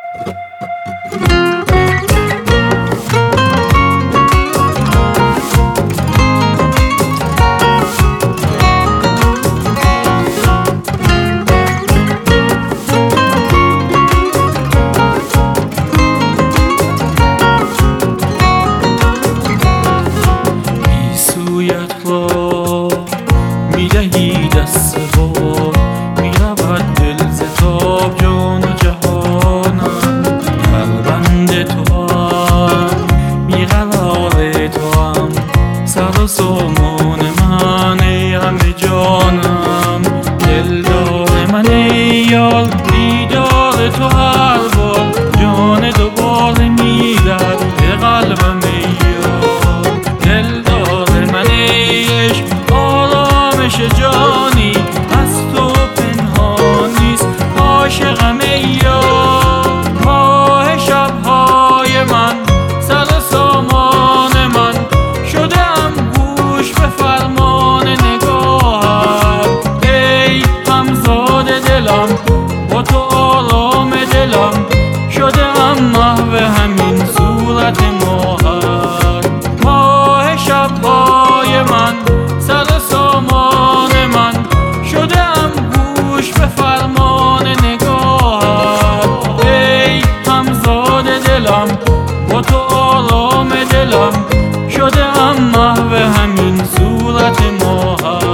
میدهی دست و میرود دل ز تاب جان و جهانم قلبند تو هم بیقرار تو هم سر و سامان من ای همه جانم دلدار من ای یار دیدار تو هر بار جان دوباره میدهد به قلبم ای یار دلدار من ای عشق آرامش جانی از تو پنهان نیست عاشقم ای یار ماه شبهای من سر سامان من شدم گوش به فرمان نگاهت ای همزاد دلم با تو آرام دلم شدم محو همین صورت ماهت ماه شبهای من سر سامان من شدم گوش به فرمان نگاهت ای همزاد دلم با تو آرام دلم شدم محو همین صورت ماهت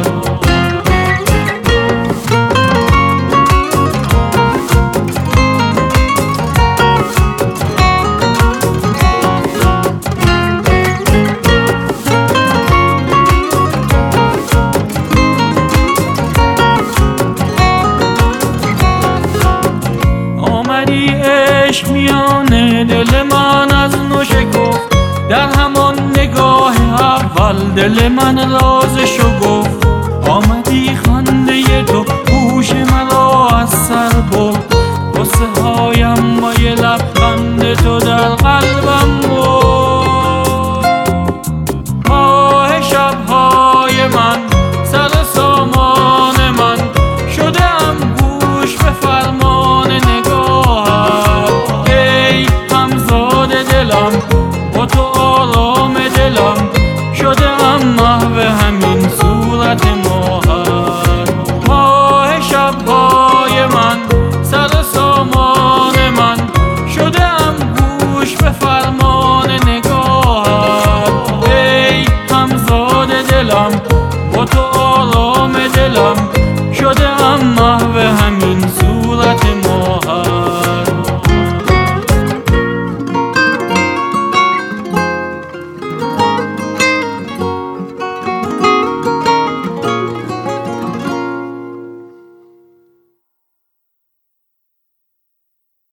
عشق میانه دل من از نو شکفت در همان نگاه اول دل من رازشو گفت آمدی خنده تو گوش مرا از سر